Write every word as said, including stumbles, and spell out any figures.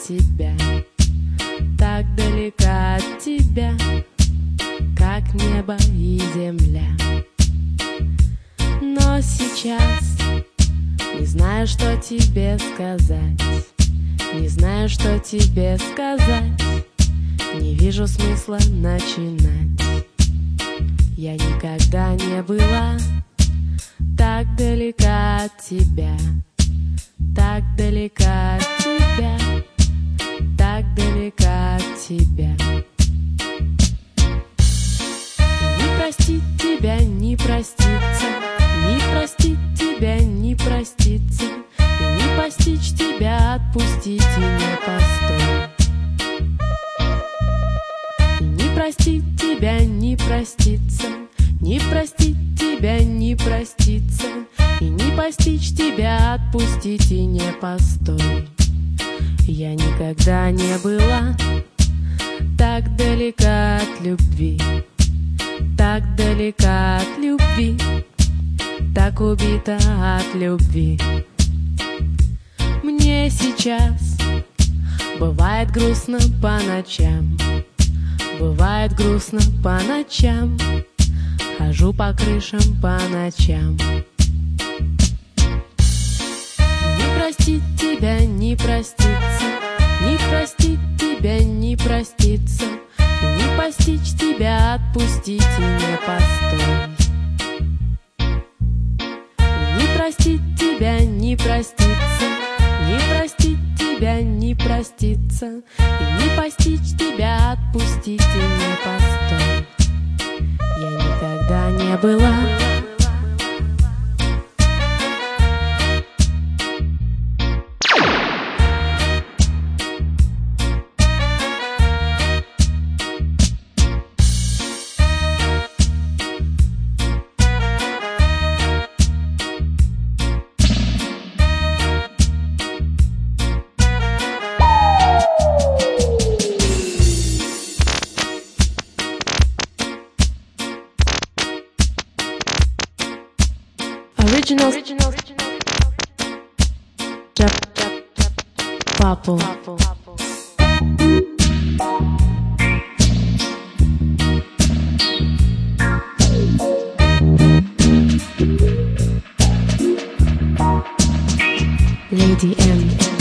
тебя, так далека от тебя, как небо и земля. Но сейчас не знаю, что тебе сказать, не знаю, что тебе сказать, не вижу смысла начинать. Я никогда не была так далека от тебя, так далека от тебя, так далека от тебя. Не простить тебя, не проститься, не простить тебя, не проститься, и не постичь тебя, отпустить и не постой. И не простить тебя, не проститься, не простить тебя, не проститься, и не постичь тебя, отпустить и не постой. Я никогда не была так далека от любви, так далека от любви, так убита от любви. Мне сейчас бывает грустно по ночам, бывает грустно по ночам, хожу по крышам по ночам. Не простить тебя, не проститься, не простить тебя, не проститься, и не постичь тебя, отпустить и не постой. Не простить тебя, не проститься, не простить тебя, не проститься, и не постичь тебя, отпустить и не постой. Я никогда не была Original, original, Jap, Jap, Purple. Lady M.